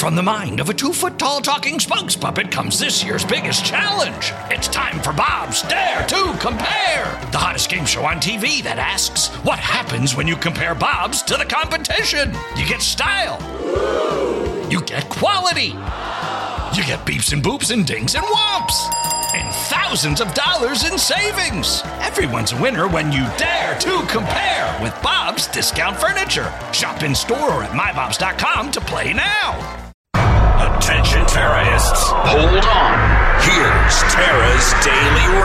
From the mind of a 2-foot-tall talking spokes puppet comes this year's biggest challenge. It's time for Bob's Dare to Compare, the hottest game show on TV that asks, what happens when you compare Bobs to the competition? You get style. You get quality. You get beeps and boops and dings and whomps. And thousands of dollars in savings. Everyone's a winner when you dare to compare with Bob's Discount Furniture. Shop in store or at mybobs.com to play now. Attention terrorists, hold on. Here's Tara's Daily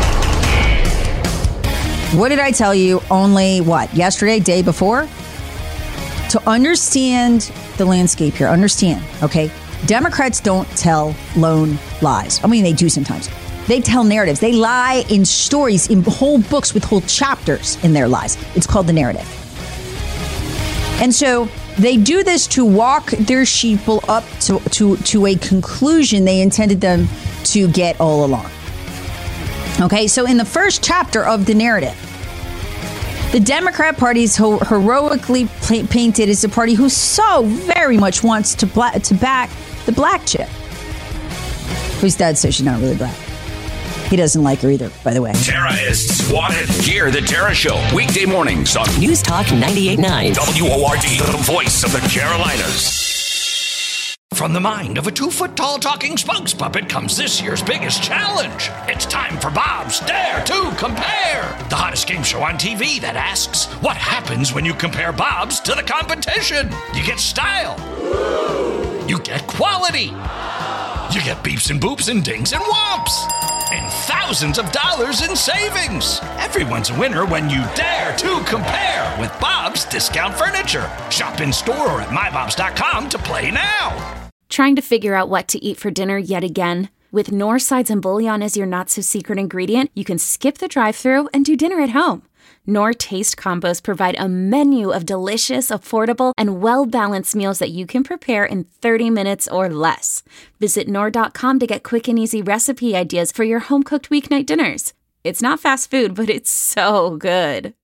Rant. What did I tell you only, yesterday, day before? To understand the landscape here, okay? Democrats don't tell lone lies. I mean, they do sometimes. They tell narratives. They lie in stories, in whole books with whole chapters in their lies. It's called the narrative. And so they do this to walk their sheeple up to a conclusion they intended them to get all along. Okay, so in the first chapter of the narrative, the Democrat Party is heroically painted as a party who so very much wants to back the black chick, whose dad says she's not really black. He doesn't like her either, by the way. Terrorists wanted. Hear the Tara Show weekday mornings on News Talk 98.9 WORD, the voice of the Carolinas. From the mind of a 2-foot-tall talking spokes puppet comes this year's biggest challenge. It's time for Bob's Dare to Compare, the hottest game show on TV that asks, what happens when you compare Bobs to the competition? You get style. You get quality. You get beeps and boops and dings and whomps. And thousands of dollars in savings. Everyone's a winner when you dare to compare with Bob's Discount Furniture. Shop in store or at mybobs.com to play now. Trying to figure out what to eat for dinner yet again? With Knorr sides and bouillon as your not-so-secret ingredient, you can skip the drive-thru and do dinner at home. Knorr Taste Combos provide a menu of delicious, affordable, and well-balanced meals that you can prepare in 30 minutes or less. Visit Knorr.com to get quick and easy recipe ideas for your home-cooked weeknight dinners. It's not fast food, but it's so good.